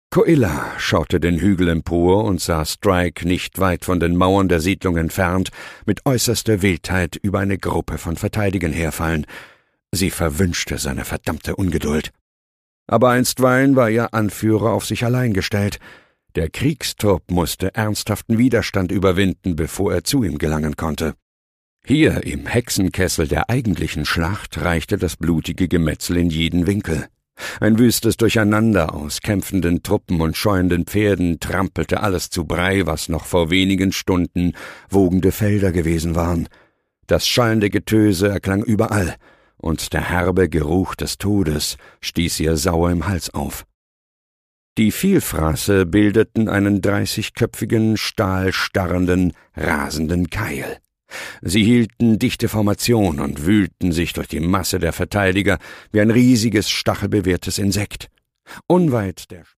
Coilla schaute den Hügel empor und sah Strike nicht weit von den Mauern der Siedlung entfernt mit äußerster Wildheit über eine Gruppe von Verteidigern herfallen. Sie verwünschte seine verdammte Ungeduld. Aber einstweilen war ihr Anführer auf sich allein gestellt. Der Kriegstrupp musste ernsthaften Widerstand überwinden, bevor er zu ihm gelangen konnte. Hier, im Hexenkessel der eigentlichen Schlacht, reichte das blutige Gemetzel in jeden Winkel. Ein wüstes Durcheinander aus kämpfenden Truppen und scheuenden Pferden trampelte alles zu Brei, was noch vor wenigen Stunden wogende Felder gewesen waren. Das schallende Getöse erklang überall, und der herbe Geruch des Todes stieß ihr sauer im Hals auf. Die Vielfraße bildeten einen 30-köpfigen, stahlstarrenden, rasenden Keil. Sie hielten dichte Formation und wühlten sich durch die Masse der Verteidiger wie ein riesiges, stachelbewehrtes Insekt. Unweit der